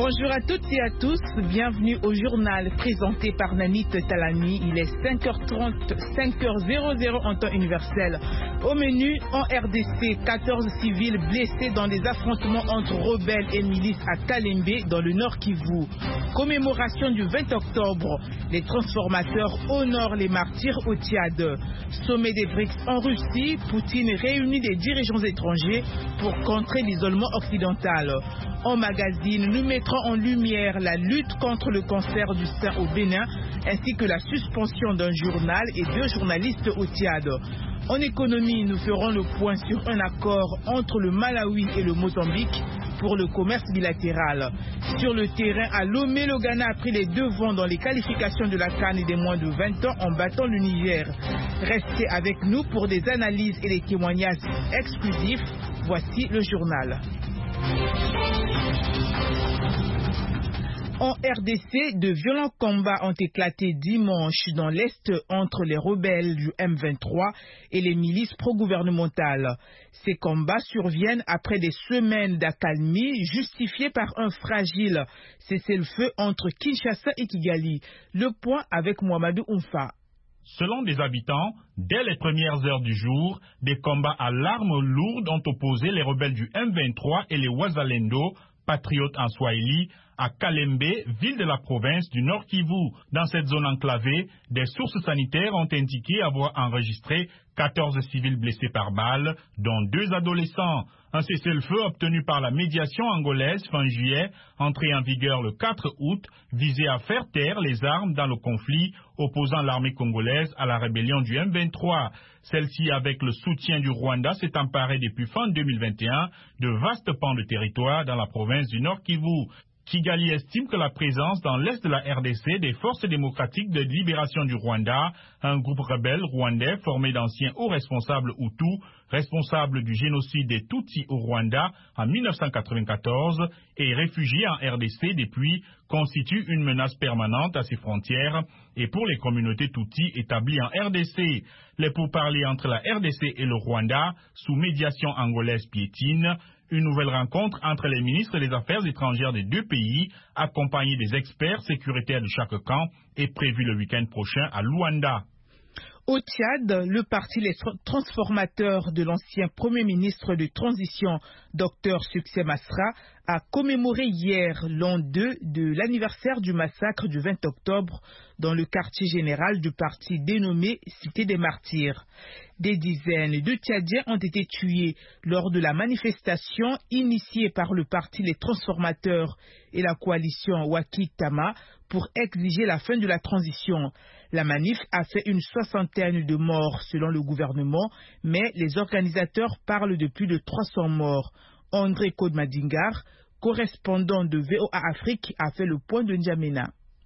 Bonjour à toutes et à tous, bienvenue au journal présenté par Nanit Talami. Il est 5h30, 5h00 en temps universel. Au menu, en RDC, 14 civils blessés dans des affrontements entre rebelles et milices à Kalembe dans le Nord Kivu. Commémoration du 20 octobre, les transformateurs honorent les martyrs au Tchad. Sommet des BRICS en Russie, Poutine réunit des dirigeants étrangers pour contrer l'isolement occidental. En magazine, nous mettrons en lumière la lutte contre le cancer du sein au Bénin, ainsi que la suspension d'un journal et 2 journalistes au Tchad. En économie, nous ferons le point sur un accord entre le Malawi et le Mozambique pour le commerce bilatéral. Sur le terrain, à Lomé, le Ghana a pris les devants dans les qualifications de la CAN des moins de 20 ans en battant le Niger. Restez avec nous pour des analyses et des témoignages exclusifs. Voici le journal. En RDC, de violents combats ont éclaté dimanche dans l'Est entre les rebelles du M23 et les milices pro-gouvernementales. Ces combats surviennent après des semaines d'accalmie justifiées par un fragile cessez-le-feu entre Kinshasa et Kigali. Le point avec Mohamedou Oumfa. Selon des habitants, dès les premières heures du jour, des combats à l'arme lourde ont opposé les rebelles du M23 et les Wazalendo, patriotes en Swahili, à Kalembe, ville de la province du Nord Kivu. Dans cette zone enclavée, des sources sanitaires ont indiqué avoir enregistré 14 civils blessés par balle, dont 2 adolescents. Un cessez-le-feu obtenu par la médiation angolaise fin juillet, entré en vigueur le 4 août, visait à faire taire les armes dans le conflit opposant l'armée congolaise à la rébellion du M23. Celle-ci, avec le soutien du Rwanda, s'est emparée depuis fin 2021 de vastes pans de territoire dans la province du Nord Kivu. Kigali estime que la présence dans l'est de la RDC des forces démocratiques de libération du Rwanda, un groupe rebelle rwandais formé d'anciens hauts responsables Hutus, responsables du génocide des Tutsis au Rwanda en 1994 et réfugiés en RDC depuis, constitue une menace permanente à ses frontières et pour les communautés Tutsis établies en RDC. Les pourparlers entre la RDC et le Rwanda, sous médiation angolaise piétine. Une nouvelle rencontre entre les ministres des Affaires étrangères des 2 pays, accompagnés des experts sécuritaires de chaque camp, est prévue le week-end prochain à Luanda. Au Tchad, le parti Les Transformateurs de l'ancien Premier ministre de transition, Dr Succès Masra, a commémoré hier l'an 2 de l'anniversaire du massacre du 20 octobre dans le quartier général du parti dénommé Cité des Martyrs. Des dizaines de Tchadiens ont été tués lors de la manifestation initiée par le parti Les Transformateurs et la coalition Wakitama pour exiger la fin de la transition. La manif a fait une 60aine de morts selon le gouvernement, mais les organisateurs parlent de plus de 300 morts. André Kodmadingar, correspondant de VOA Afrique, a fait le point de N'Djamena.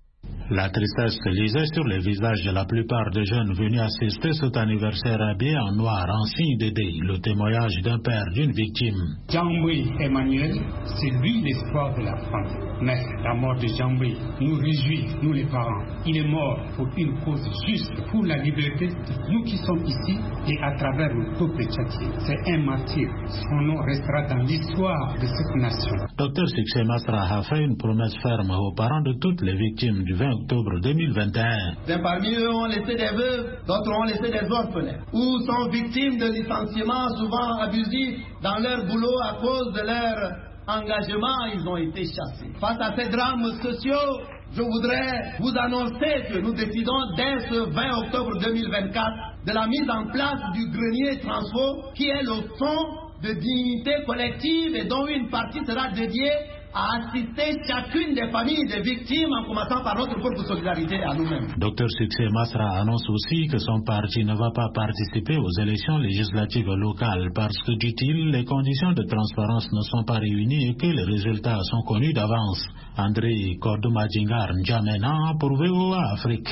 La tristesse se lisait sur les visages de la plupart des jeunes venus assister cet anniversaire habillé en noir en signe de deuil, le témoignage d'un père d'une victime. Djamboui Emmanuel, c'est lui l'espoir de la famille. Mais la mort de Djamboui nous réjouit, nous les parents. Il est mort pour une cause juste, pour la liberté de nous qui sommes ici et à travers le peuple tchadien. C'est un martyr. Son nom restera dans l'histoire de cette nation. Dr Succès Masra a fait une promesse ferme aux parents de toutes les victimes du 20 octobre 2021. Parmi eux ont laissé des veuves, d'autres ont laissé des orphelins, ou sont victimes de licenciements souvent abusifs dans leur boulot à cause de leur engagement, ils ont été chassés. Face à ces drames sociaux, je voudrais vous annoncer que nous décidons dès ce 20 octobre 2024 de la mise en place du grenier transfo qui est le fonds de dignité collective et dont une partie sera dédiée à assister chacune des familles des victimes en commençant par notre force de solidarité à nous-mêmes. Dr Succès Masra annonce aussi que son parti ne va pas participer aux élections législatives locales parce que, dit-il, les conditions de transparence ne sont pas réunies et que les résultats sont connus d'avance. André Kodmadingar N'Djamena pour VOA Afrique.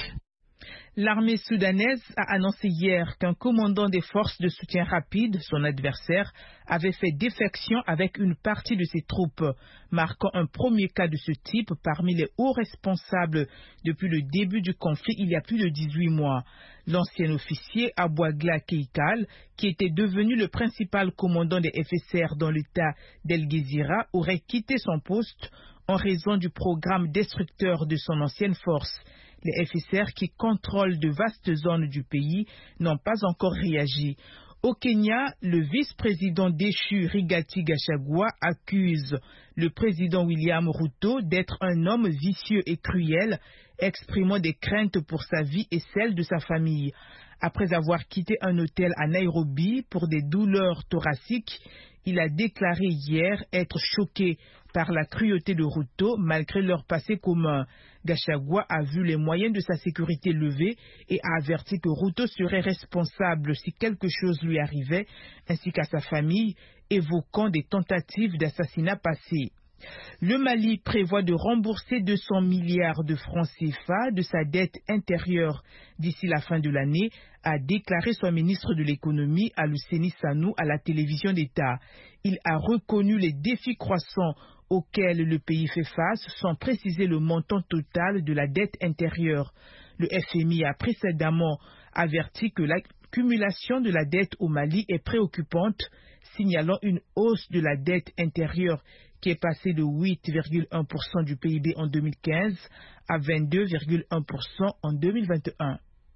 L'armée soudanaise a annoncé hier qu'un commandant des forces de soutien rapide, son adversaire, avait fait défection avec une partie de ses troupes, marquant un premier cas de ce type parmi les hauts responsables depuis le début du conflit il y a plus de 18 mois. L'ancien officier Abouagla Keikal, qui était devenu le principal commandant des FSR dans l'état d'El Gezira, aurait quitté son poste en raison du programme destructeur de son ancienne force. Les FSR qui contrôlent de vastes zones du pays n'ont pas encore réagi. Au Kenya, le vice-président déchu Rigathi Gachagua accuse le président William Ruto d'être un homme vicieux et cruel, exprimant des craintes pour sa vie et celle de sa famille. Après avoir quitté un hôtel à Nairobi pour des douleurs thoraciques, il a déclaré hier être choqué par la cruauté de Ruto malgré leur passé commun. Gachagua a vu les moyens de sa sécurité levés et a averti que Ruto serait responsable si quelque chose lui arrivait, ainsi qu'à sa famille, évoquant des tentatives d'assassinat passées. Le Mali prévoit de rembourser 200 milliards de francs CFA de sa dette intérieure d'ici la fin de l'année, a déclaré son ministre de l'économie Aluseni Sanou à la télévision d'État. Il a reconnu les défis croissants auxquels le pays fait face sans préciser le montant total de la dette intérieure. Le FMI a précédemment averti que l'accumulation de la dette au Mali est préoccupante, signalant une hausse de la dette intérieure qui est passée de 8,1% du PIB en 2015 à 22,1% en 2021.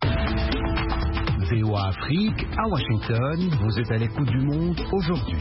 VOA Afrique, à Washington, vous êtes à l'écoute du monde aujourd'hui.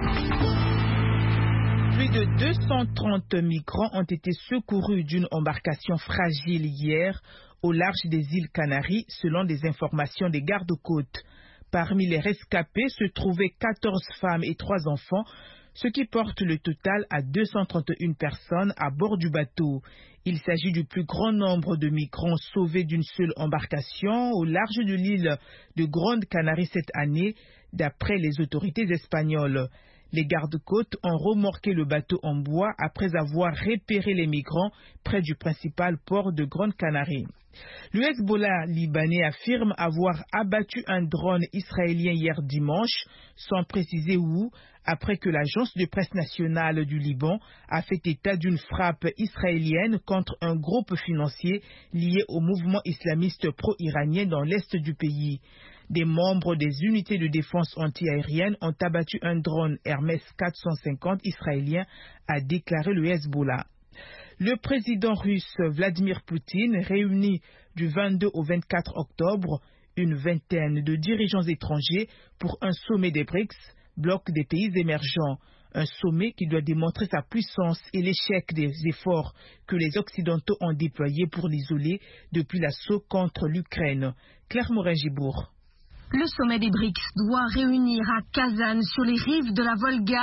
Plus de 230 migrants ont été secourus d'une embarcation fragile hier au large des îles Canaries, selon des informations des gardes-côtes. Parmi les rescapés se trouvaient 14 femmes et 3 enfants, ce qui porte le total à 231 personnes à bord du bateau. Il s'agit du plus grand nombre de migrants sauvés d'une seule embarcation au large de l'île de Grande Canarie cette année, d'après les autorités espagnoles. Les gardes-côtes ont remorqué le bateau en bois après avoir repéré les migrants près du principal port de Grande Canarie. Le Hezbollah libanais affirme avoir abattu un drone israélien hier dimanche, sans préciser où, après que l'agence de presse nationale du Liban a fait état d'une frappe israélienne contre un groupe financier lié au mouvement islamiste pro-iranien dans l'est du pays. Des membres des unités de défense antiaérienne ont abattu un drone Hermès 450 israélien, a déclaré le Hezbollah. Le président russe Vladimir Poutine réunit du 22 au 24 octobre une vingtaine de dirigeants étrangers pour un sommet des BRICS, bloc des pays émergents. Un sommet qui doit démontrer sa puissance et l'échec des efforts que les Occidentaux ont déployés pour l'isoler depuis l'assaut contre l'Ukraine. Claire Morin-Gibourg. Le sommet des BRICS doit réunir à Kazan, sur les rives de la Volga,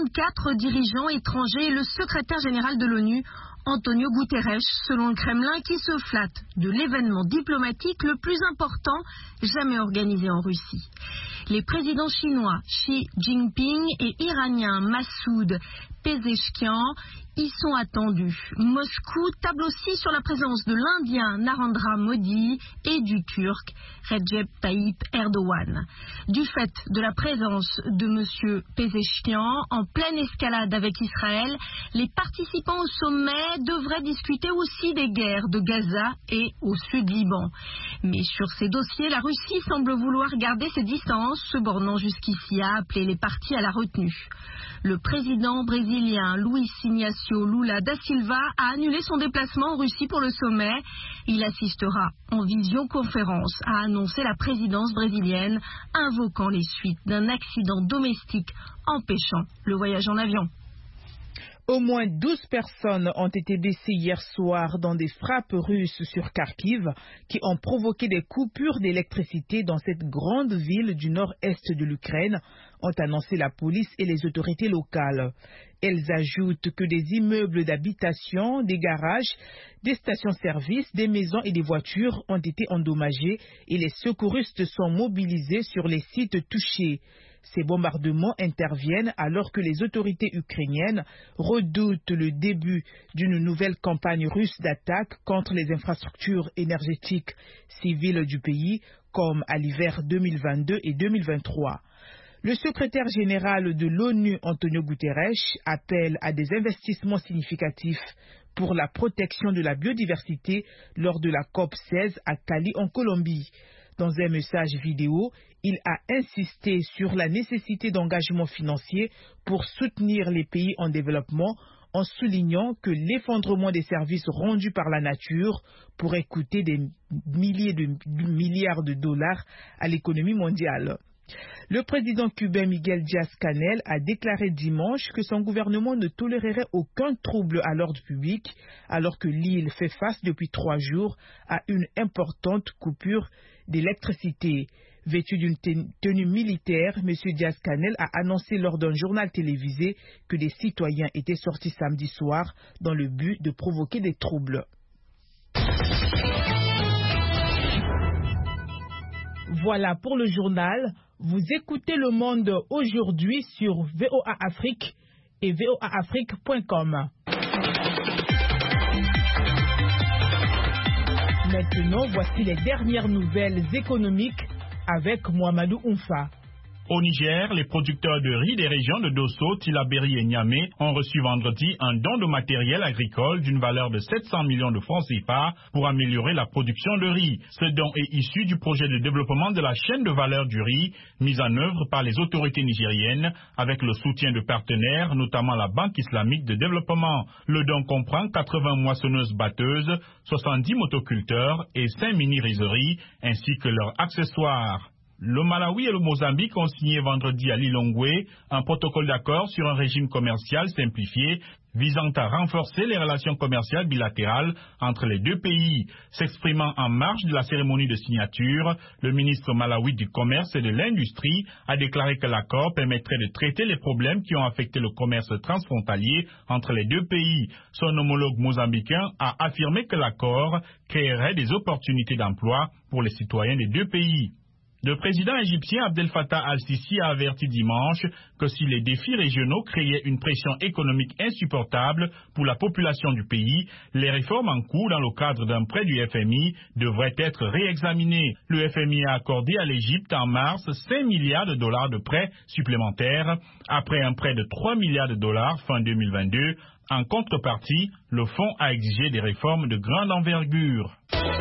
24 dirigeants étrangers et le secrétaire général de l'ONU, Antonio Guterres, selon le Kremlin, qui se flatte de l'événement diplomatique le plus important jamais organisé en Russie. Les présidents chinois Xi Jinping et iranien Massoud Pezeshkian y sont attendus. Moscou table aussi sur la présence de l'Indien Narendra Modi et du Turc Recep Tayyip Erdogan. Du fait de la présence de M. Pezeshkian en pleine escalade avec Israël, les participants au sommet devraient discuter aussi des guerres de Gaza et au Sud-Liban. Mais sur ces dossiers, la Russie semble vouloir garder ses distances, se bornant jusqu'ici à appeler les parties à la retenue. Le président brésilien Luiz Inácio Lula da Silva a annulé son déplacement en Russie pour le sommet. Il assistera en visioconférence, a annoncé la présidence brésilienne, invoquant les suites d'un accident domestique empêchant le voyage en avion. Au moins 12 personnes ont été blessées hier soir dans des frappes russes sur Kharkiv qui ont provoqué des coupures d'électricité dans cette grande ville du nord-est de l'Ukraine, ont annoncé la police et les autorités locales. Elles ajoutent que des immeubles d'habitation, des garages, des stations-service, des maisons et des voitures ont été endommagés et les secouristes sont mobilisés sur les sites touchés. Ces bombardements interviennent alors que les autorités ukrainiennes redoutent le début d'une nouvelle campagne russe d'attaque contre les infrastructures énergétiques civiles du pays, comme à l'hiver 2022 et 2023. Le secrétaire général de l'ONU, Antonio Guterres, appelle à des investissements significatifs pour la protection de la biodiversité lors de la COP16 à Cali en Colombie. Dans un message vidéo, il a insisté sur la nécessité d'engagement financier pour soutenir les pays en développement en soulignant que l'effondrement des services rendus par la nature pourrait coûter des milliers de milliards de dollars à l'économie mondiale. Le président cubain Miguel Díaz-Canel a déclaré dimanche que son gouvernement ne tolérerait aucun trouble à l'ordre public alors que l'île fait face depuis 3 jours à une importante coupure d'électricité. Vêtu d'une tenue militaire, M. Díaz-Canel a annoncé lors d'un journal télévisé que des citoyens étaient sortis samedi soir dans le but de provoquer des troubles. Voilà pour le journal. Vous écoutez Le Monde aujourd'hui sur VOA Afrique et voaafrique.com. Maintenant, voici les dernières nouvelles économiques avec Mohamedou Oumfa. Au Niger, les producteurs de riz des régions de Dosso, Tillabéri et Niamey ont reçu vendredi un don de matériel agricole d'une valeur de 700 millions de francs CFA pour améliorer la production de riz. Ce don est issu du projet de développement de la chaîne de valeur du riz mis en œuvre par les autorités nigériennes avec le soutien de partenaires, notamment la Banque islamique de développement. Le don comprend 80 moissonneuses-batteuses, 70 motoculteurs et 5 mini-rizeries ainsi que leurs accessoires. Le Malawi et le Mozambique ont signé vendredi à Lilongwe un protocole d'accord sur un régime commercial simplifié visant à renforcer les relations commerciales bilatérales entre les deux pays. S'exprimant en marge de la cérémonie de signature, le ministre malawi du Commerce et de l'Industrie a déclaré que l'accord permettrait de traiter les problèmes qui ont affecté le commerce transfrontalier entre les deux pays. Son homologue mozambicain a affirmé que l'accord créerait des opportunités d'emploi pour les citoyens des deux pays. Le président égyptien Abdel Fattah al-Sisi a averti dimanche que si les défis régionaux créaient une pression économique insupportable pour la population du pays, les réformes en cours dans le cadre d'un prêt du FMI devraient être réexaminées. Le FMI a accordé à l'Égypte en mars 5 milliards de dollars de prêts supplémentaires après un prêt de 3 milliards de dollars fin 2022. En contrepartie, le fonds a exigé des réformes de grande envergure.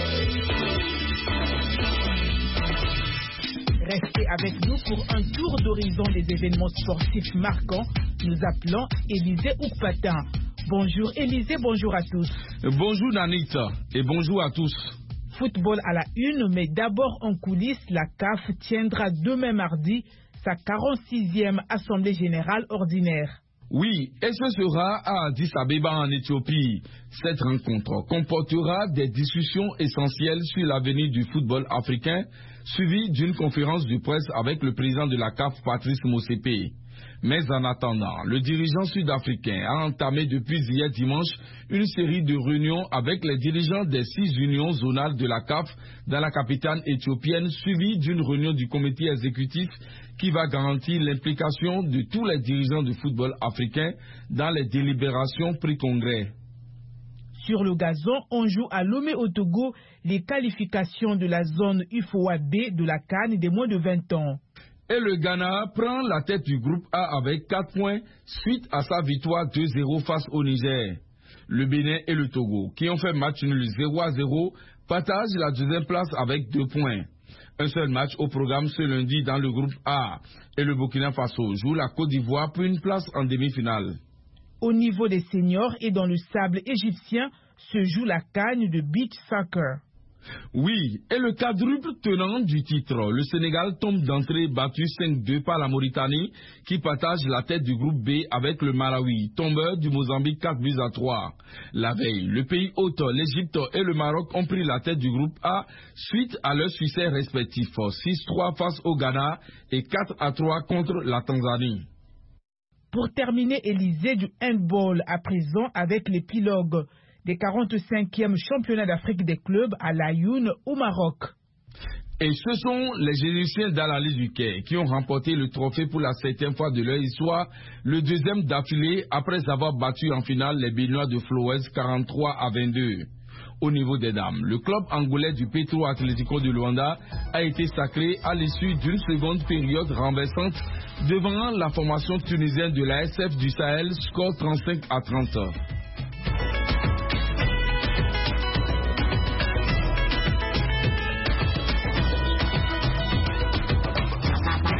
Restez avec nous pour un tour d'horizon des événements sportifs marquants. Nous appelons Élisée Oukpatin. Bonjour Élisée, bonjour à tous. Bonjour Nanita et bonjour à tous. Football à la une, mais d'abord en coulisses, la CAF tiendra demain mardi sa 46e Assemblée Générale Ordinaire. Oui, et ce sera à Addis Abeba en Éthiopie. Cette rencontre comportera des discussions essentielles sur l'avenir du football africain, suivie d'une conférence de presse avec le président de la CAF, Patrice Motsepe. Mais en attendant, le dirigeant sud-africain a entamé depuis hier dimanche une série de réunions avec les dirigeants des 6 unions zonales de la CAF dans la capitale éthiopienne, suivie d'une réunion du comité exécutif qui va garantir l'implication de tous les dirigeants de football africain dans les délibérations pré-congrès. Sur le gazon, on joue à Lomé au Togo les qualifications de la zone UFOA B de la CAN des moins de 20 ans. Et le Ghana prend la tête du groupe A avec 4 points suite à sa victoire 2-0 face au Niger. Le Bénin et le Togo, qui ont fait match nul 0-0, partagent la deuxième place avec 2 points. Un seul match au programme ce lundi dans le groupe A. Et le Burkina Faso joue la Côte d'Ivoire pour une place en demi-finale. Au niveau des seniors et dans le sable égyptien se joue la CAN de beach soccer. Oui, et le quadruple tenant du titre, le Sénégal tombe d'entrée battu 5-2 par la Mauritanie qui partage la tête du groupe B avec le Malawi, tombeur du Mozambique 4-3. La veille, le pays hôte, l'Égypte et le Maroc ont pris la tête du groupe A suite à leurs succès respectifs, 6-3 face au Ghana et 4-3 contre la Tanzanie. Pour terminer, Élisée, du handball à présent avec l'épilogue des 45e championnats d'Afrique des clubs à l'Ayoun au Maroc. Et ce sont les Égyptiens d'Al-Ali du Caire qui ont remporté le trophée pour la 7e fois de leur histoire, le deuxième d'affilée après avoir battu en finale les Béninois de Flores 43-22. Au niveau des dames, le club angolais du Petro Atlético de Luanda a été sacré à l'issue d'une seconde période renversante devant la formation tunisienne de la SF du Sahel, score 35-30.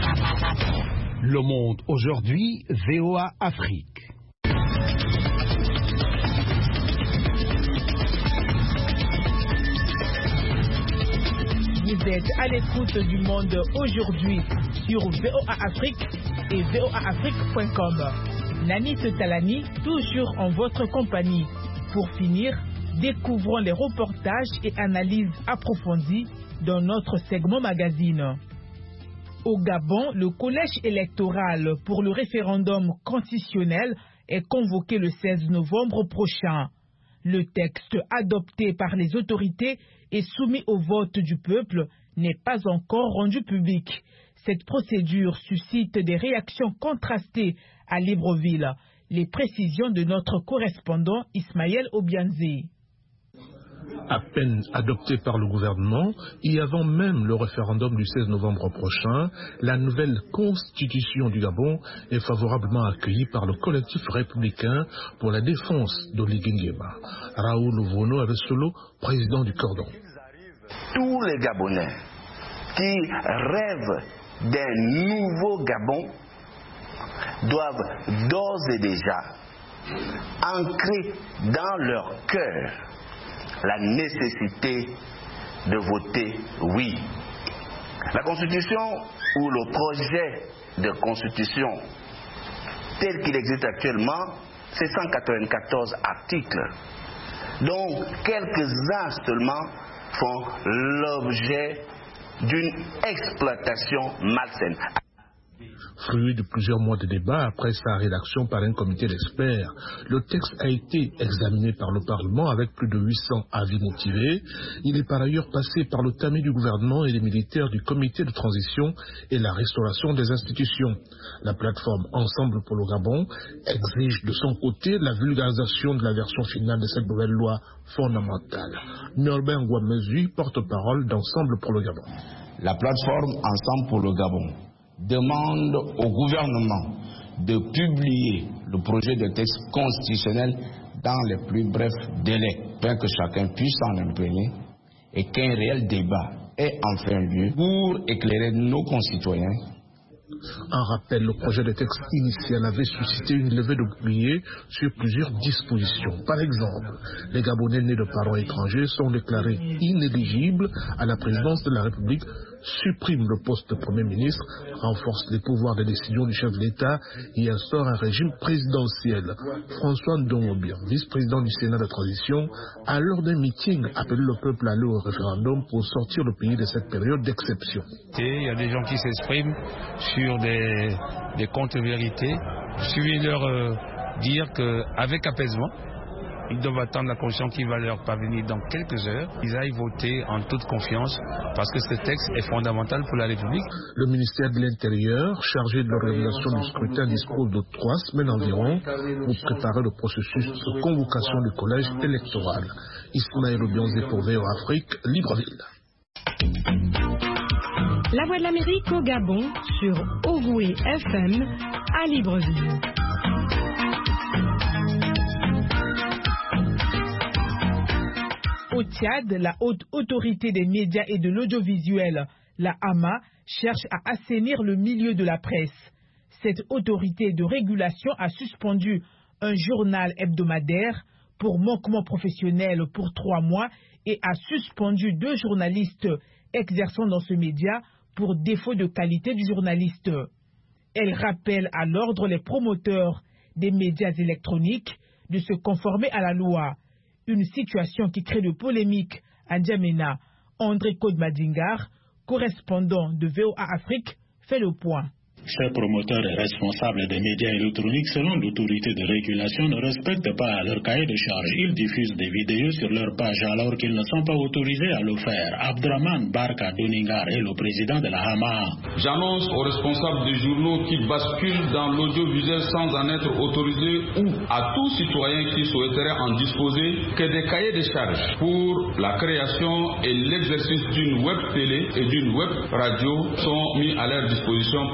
Le Monde aujourd'hui, VOA Afrique. êtes à l'écoute du monde aujourd'hui sur VOA Afrique et voaafrique.com. Nanit Talani, toujours en votre compagnie. Pour finir, découvrons les reportages et analyses approfondies dans notre segment magazine. Au Gabon, le collège électoral pour le référendum constitutionnel est convoqué le 16 novembre prochain. Le texte adopté par les autorités et soumis au vote du peuple n'est pas encore rendu public. Cette procédure suscite des réactions contrastées à Libreville. Les précisions de notre correspondant Ismaël Obianzi. À peine adopté par le gouvernement, et avant même le référendum du 16 novembre prochain, la nouvelle constitution du Gabon est favorablement accueillie par le collectif républicain pour la défense d'Oligui Nguema. Raoul Vono Avesolo, président du Cordon. Tous les Gabonais qui rêvent d'un nouveau Gabon doivent d'ores et déjà ancrer dans leur cœur la nécessité de voter oui. La Constitution ou le projet de Constitution tel qu'il existe actuellement, c'est 194 articles, dont quelques-uns seulement font l'objet d'une exploitation malsaine. Fruit de plusieurs mois de débats après sa rédaction par un comité d'experts, le texte a été examiné par le Parlement avec plus de 800 avis motivés. Il est par ailleurs passé par le tamis du gouvernement et des militaires du comité de transition et la restauration des institutions. La plateforme Ensemble pour le Gabon exige de son côté la vulgarisation de la version finale de cette nouvelle loi fondamentale. Norbert Ngouamezu, porte-parole d'Ensemble pour le Gabon. La plateforme Ensemble pour le Gabon demande au gouvernement de publier le projet de texte constitutionnel dans les plus brefs délais, afin que chacun puisse s'en imprégner et qu'un réel débat ait enfin lieu pour éclairer nos concitoyens. En rappel, le projet de texte initial avait suscité une levée de boucliers sur plusieurs dispositions. Par exemple, les Gabonais nés de parents étrangers sont déclarés inéligibles à la présidence de la République, supprime le poste de Premier ministre, renforce les pouvoirs de décision du chef de l'État et instaure un régime présidentiel. François Ndongobia, vice-président du Sénat de transition, a lors d'un meeting appelé le peuple à aller au référendum pour sortir le pays de cette période d'exception. Il y a des gens qui s'expriment sur des contre-vérités. Je vais leur dire qu'avec apaisement, ils doivent attendre la constitution qui va leur parvenir dans quelques heures. Ils aillent voter en toute confiance parce que ce texte est fondamental pour la République. Le ministère de l'Intérieur, chargé de l'organisation du scrutin, dispose de 3 semaines environ pour préparer le processus de convocation du collège électoral. Ismaël Obianzi pour VOA Afrique, Libreville. La Voix de l'Amérique au Gabon sur Ogoué FM à Libreville. Au Tchad, la haute autorité des médias et de l'audiovisuel, la HAMA, cherche à assainir le milieu de la presse. Cette autorité de régulation a suspendu un journal hebdomadaire pour manquement professionnel pour 3 mois et a suspendu 2 journalistes exerçant dans ce média pour défaut de qualité du journaliste. Elle rappelle à l'ordre les promoteurs des médias électroniques de se conformer à la loi. Une situation qui crée de polémiques à N'Djamena. André Kodmadingar, correspondant de VOA Afrique, fait le point. Ces promoteurs et responsables des médias électroniques, selon l'autorité de régulation, ne respectent pas leur cahier de charge. Ils diffusent des vidéos sur leur page alors qu'ils ne sont pas autorisés à le faire. Abdraman Barka Doningar est le président de la HAMA. J'annonce aux responsables des journaux qui basculent dans l'audiovisuel sans en être autorisés ou à tout citoyen qui souhaiterait en disposer que des cahiers de charge pour la création et l'exercice d'une web télé et d'une web radio sont mis à leur disposition par la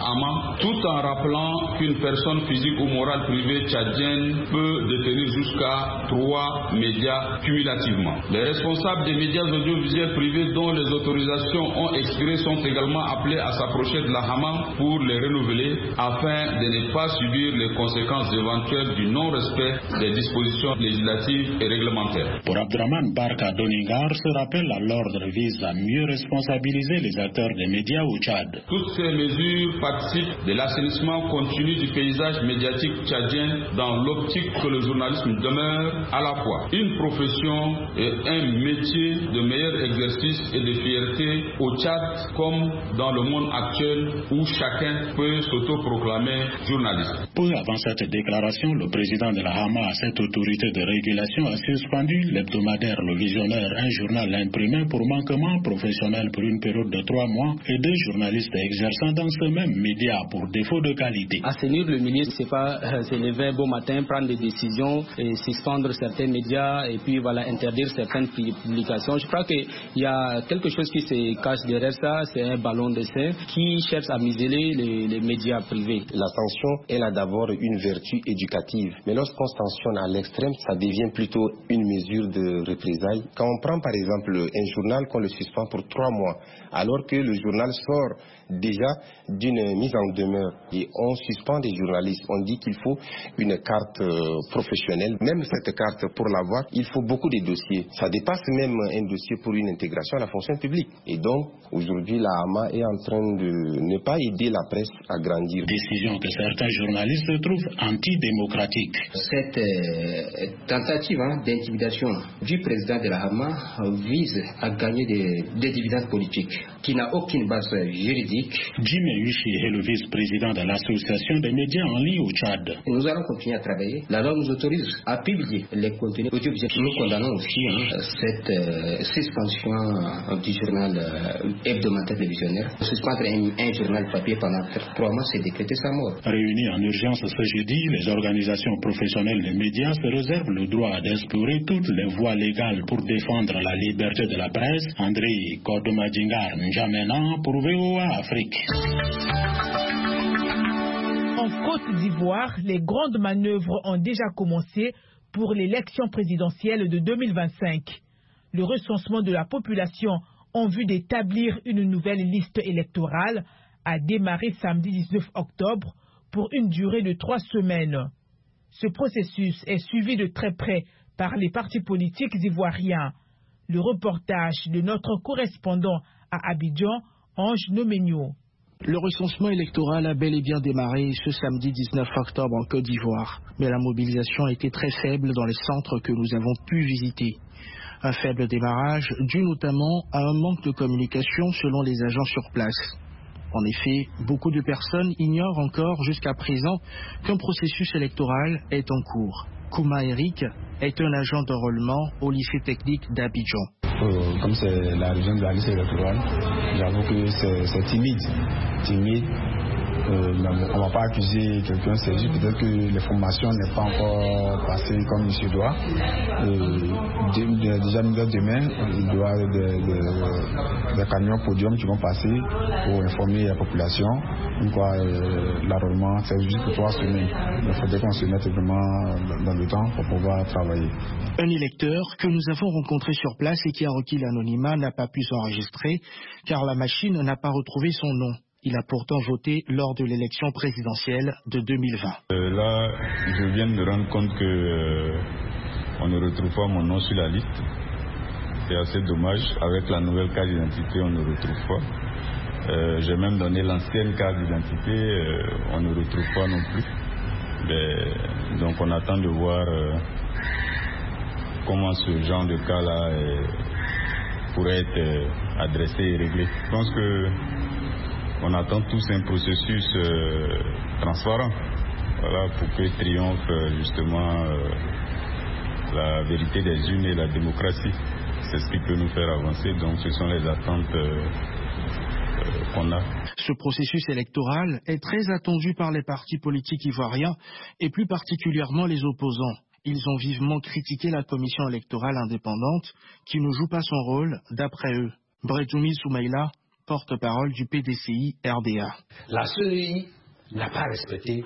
Hama, tout en rappelant qu'une personne physique ou morale privée tchadienne peut détenir jusqu'à 3 médias cumulativement. Les responsables des médias audiovisuels privés dont les autorisations ont expiré sont également appelés à s'approcher de la Hama pour les renouveler afin de ne pas subir les conséquences éventuelles du non-respect des dispositions législatives et réglementaires. Pour Abdraman Barka Doningar, ce rappel à l'ordre vise à mieux responsabiliser les acteurs des médias au Tchad. Toutes ces mesures participent de l'assainissement continu du paysage médiatique tchadien dans l'optique que le journalisme demeure à la fois une profession et un métier de meilleur exercice et de fierté au Tchad comme dans le monde actuel où chacun peut s'autoproclamer journaliste. Peu avant cette déclaration, le président de la Hama, cette autorité de régulation, a suspendu l'hebdomadaire Le Visionnaire, un journal imprimé pour manquement professionnel pour une période de 3 mois et 2 journalistes exerçant dans ce même média pour défaut de qualité. Assainir le milieu, c'est pas se lever un beau matin, prendre des décisions et suspendre certains médias et puis voilà, interdire certaines publications. Je crois qu'il y a quelque chose qui se cache derrière ça, c'est un ballon d'essai qui cherche à museler les médias privés. La sanction, elle a d'abord une vertu éducative, mais lorsqu'on sanctionne à l'extrême, ça devient plutôt une mesure de représailles. Quand on prend par exemple un journal qu'on le suspend pour 3 mois, alors que le journal sort déjà d'une mise en demeure et on suspend des journalistes, on dit qu'il faut une carte professionnelle. Même cette carte, pour l'avoir, il faut beaucoup de dossiers. Ça dépasse même un dossier pour une intégration à la fonction publique. Et donc, aujourd'hui, la Hama est en train de ne pas aider la presse à grandir. Décision que certains journalistes trouvent antidémocratique. Cette tentative d'intimidation du président de la Hama vise à gagner des dividendes politiques qui n'a aucune base juridique. Jimmy Yushi est le vice-président de l'association des médias en ligne au Tchad. Nous allons continuer à travailler. La loi nous autorise à publier les contenus audiovisuels. Nous condamnons aussi cette suspension du journal hebdomadaire Le Visionnaire. Suspendre un journal papier pendant 3 mois, c'est décréter sa mort. Réunis en urgence ce jeudi, les organisations professionnelles des médias se réservent le droit d'explorer toutes les voies légales pour défendre la liberté de la presse. André Kodomadingar N'Djamena pour VOA Afrique. En Côte d'Ivoire, les grandes manœuvres ont déjà commencé pour l'élection présidentielle de 2025. Le recensement de la population en vue d'établir une nouvelle liste électorale a démarré samedi 19 octobre pour une durée de 3 semaines. Ce processus est suivi de très près par les partis politiques ivoiriens. Le reportage de notre correspondant à Abidjan, Ange Nomenio. Le recensement électoral a bel et bien démarré ce samedi 19 octobre en Côte d'Ivoire, mais la mobilisation a été très faible dans les centres que nous avons pu visiter. Un faible démarrage dû notamment à un manque de communication selon les agents sur place. En effet, beaucoup de personnes ignorent encore jusqu'à présent qu'un processus électoral est en cours. Kouma Eric est un agent d'enrôlement au lycée technique d'Abidjan. Comme c'est la région de la liste électorale, j'avoue que c'est timide. On ne va pas accuser quelqu'un, c'est juste peut-être que l'information n'est pas encore passée comme il se doit. Déjà demain, il doit y avoir des camions podium qui vont passer pour informer la population. Une fois l'enrôlement, c'est juste pour 3 semaines. Il faudrait qu'on se mette vraiment dans le temps pour pouvoir travailler. Un électeur que nous avons rencontré sur place et qui a requis l'anonymat n'a pas pu s'enregistrer car la machine n'a pas retrouvé son nom. Il a pourtant voté lors de l'élection présidentielle de 2020. Là, je viens de me rendre compte qu'on ne retrouve pas mon nom sur la liste. C'est assez dommage. Avec la nouvelle carte d'identité, on ne retrouve pas. J'ai même donné l'ancienne carte d'identité, on ne retrouve pas non plus. Donc on attend de voir comment ce genre de cas-là pourrait être adressé et réglé. Je pense qu'on attend tous un processus transparent, voilà, pour que triomphe justement la vérité des urnes et la démocratie. C'est ce qui peut nous faire avancer, donc ce sont les attentes qu'on a. Ce processus électoral est très attendu par les partis politiques ivoiriens et plus particulièrement les opposants. Ils ont vivement critiqué la commission électorale indépendante qui ne joue pas son rôle d'après eux. Bredjoumi Soumaïla, porte-parole du PDCI RDA. La CEI n'a pas respecté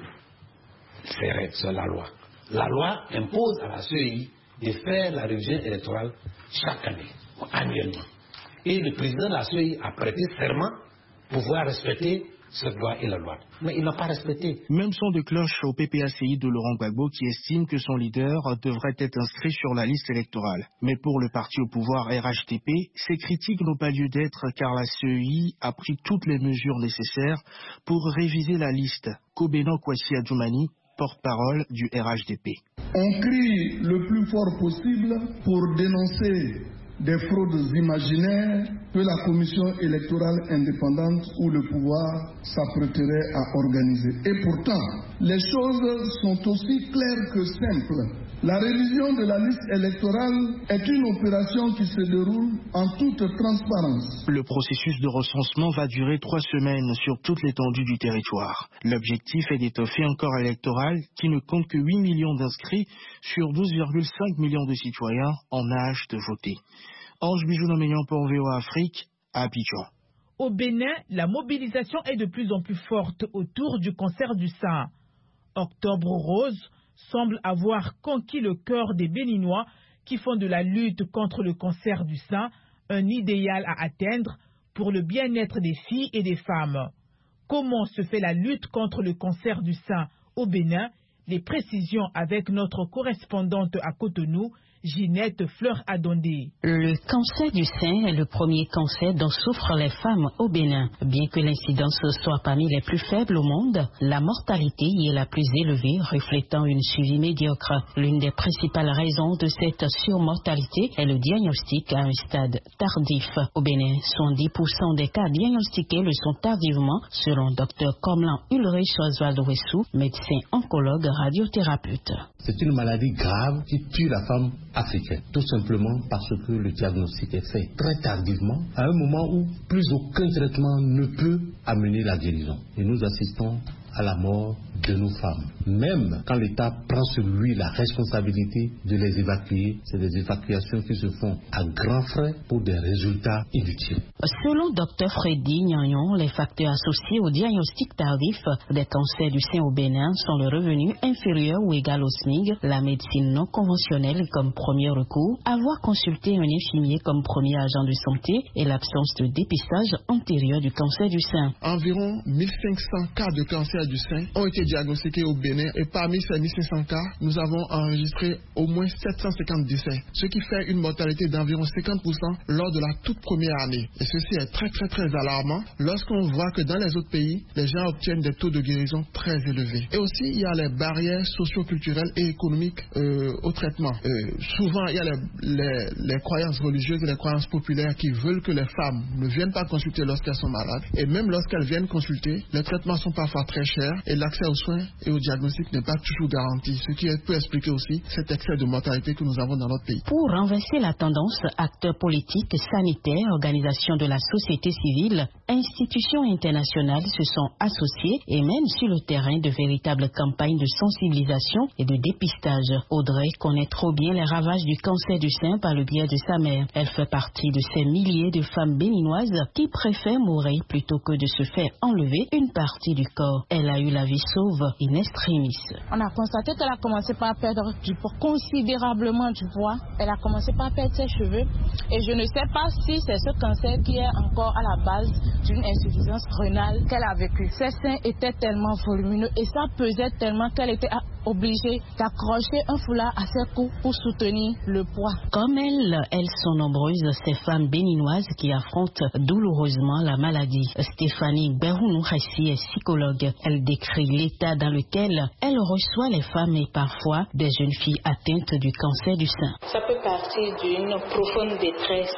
ses règles sur la loi. La loi impose à la CEI de faire la révision électorale chaque année, annuellement. Et le président de la CEI a prêté serment pour pouvoir respecter cette loi et la loi. Mais il n'a pas respecté. Même son de cloche au PPACI de Laurent Gbagbo qui estime que son leader devrait être inscrit sur la liste électorale. Mais pour le parti au pouvoir RHDP, ces critiques n'ont pas lieu d'être car la CEI a pris toutes les mesures nécessaires pour réviser la liste. Kobeno Kwasi Adjoumani, porte-parole du RHDP. On crie le plus fort possible pour dénoncer des fraudes imaginaires que la commission électorale indépendante ou le pouvoir s'apprêterait à organiser. Et pourtant, les choses sont aussi claires que simples. La révision de la liste électorale est une opération qui se déroule en toute transparence. Le processus de recensement va durer 3 semaines sur toute l'étendue du territoire. L'objectif est d'étoffer un corps électoral qui ne compte que 8 millions d'inscrits sur 12,5 millions de citoyens en âge de voter. Ange Bijou-Noménian pour VOA Afrique, à Abidjan. Au Bénin, la mobilisation est de plus en plus forte autour du cancer du sein. Octobre Rose semble avoir conquis le cœur des Béninois qui font de la lutte contre le cancer du sein un idéal à atteindre pour le bien-être des filles et des femmes. Comment se fait la lutte contre le cancer du sein au Bénin? Les précisions avec notre correspondante à Cotonou, Ginette Fleur-Adondé. Le cancer du sein est le premier cancer dont souffrent les femmes au Bénin. Bien que l'incidence soit parmi les plus faibles au monde, la mortalité y est la plus élevée, reflétant une suivi médiocre. L'une des principales raisons de cette surmortalité est le diagnostic à un stade tardif. Au Bénin, 70% des cas diagnostiqués le sont tardivement, selon Dr Komlan Ulrich Oswald Wessou, médecin oncologue radiothérapeute. C'est une maladie grave qui tue la femme africaine, tout simplement parce que le diagnostic est fait très tardivement, à un moment où plus aucun traitement ne peut amener la guérison. Et nous assistons à la mort de nos femmes. Même quand l'État prend sur lui la responsabilité de les évacuer, c'est des évacuations qui se font à grands frais pour des résultats inutiles. Selon Dr Freddy Nyagnon, les facteurs associés au diagnostic tardif des cancers du sein au Bénin sont le revenu inférieur ou égal au SMIC, la médecine non conventionnelle comme premier recours, avoir consulté un infirmier comme premier agent de santé et l'absence de dépistage antérieur du cancer du sein. Environ 1500 cas de cancer du sein ont été diagnostiqués au Bénin et parmi ces 1500 cas, nous avons enregistré au moins 750 décès, ce qui fait une mortalité d'environ 50% lors de la toute première année. Et ceci est très alarmant lorsqu'on voit que dans les autres pays, les gens obtiennent des taux de guérison très élevés. Et aussi, il y a les barrières socio-culturelles et économiques au traitement. Souvent, il y a les croyances religieuses et les croyances populaires qui veulent que les femmes ne viennent pas consulter lorsqu'elles sont malades. Et même lorsqu'elles viennent consulter, les traitements sont parfois très chers et l'accès aux soins et au diagnostic n'est pas toujours garanti, ce qui peut expliquer aussi cet excès de mortalité que nous avons dans notre pays. Pour renverser la tendance, acteurs politiques, sanitaires, organisations de la société civile, institutions internationales se sont associées et mènent sur le terrain de véritables campagnes de sensibilisation et de dépistage. Audrey connaît trop bien les ravages du cancer du sein par le biais de sa mère. Elle fait partie de ces milliers de femmes béninoises qui préfèrent mourir plutôt que de se faire enlever une partie du corps. Elle a eu la vie sauve in extremis. On a constaté qu'elle a commencé par perdre du poids, considérablement du poids. Elle a commencé par perdre ses cheveux et je ne sais pas si c'est ce cancer qui est encore à la base d'une insuffisance rénale qu'elle a vécue. Ses seins étaient tellement volumineux et ça pesait tellement qu'elle était obligée d'accrocher un foulard à ses cous pour soutenir le poids. Comme elles sont nombreuses, ces femmes béninoises qui affrontent douloureusement la maladie. Stéphanie Berounou-Ressi est psychologue. Elle décrit l'état dans lequel elle reçoit les femmes et parfois des jeunes filles atteintes du cancer du sein. Ça peut partir d'une profonde détresse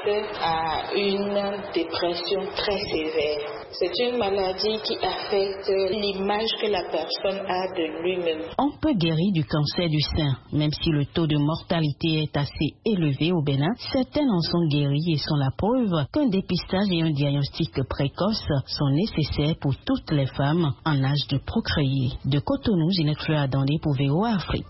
à une dépression très sévère. C'est une maladie qui affecte l'image que la personne a de lui-même. On peut guérir du cancer du sein, même si le taux de mortalité est assez élevé au Bénin. Certaines en sont guéries et sont la preuve qu'un dépistage et un diagnostic précoce sont nécessaires pour toutes les femmes en âge de procréer. De Cotonou, Ginette Fleur-Adondé pour VOA Afrique.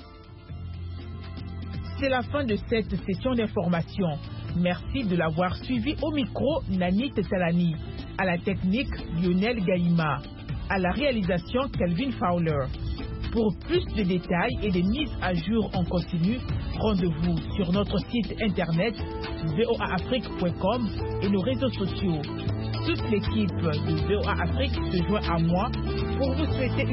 C'est la fin de cette session d'information. Merci de l'avoir suivi au micro, Nanit Talani. À la technique, Lionel Gaïma. À la réalisation, Kelvin Fowler. Pour plus de détails et de mises à jour en continu, rendez-vous sur notre site internet voaafrique.com et nos réseaux sociaux. Toute l'équipe de VOA Afrique se joint à moi pour vous souhaiter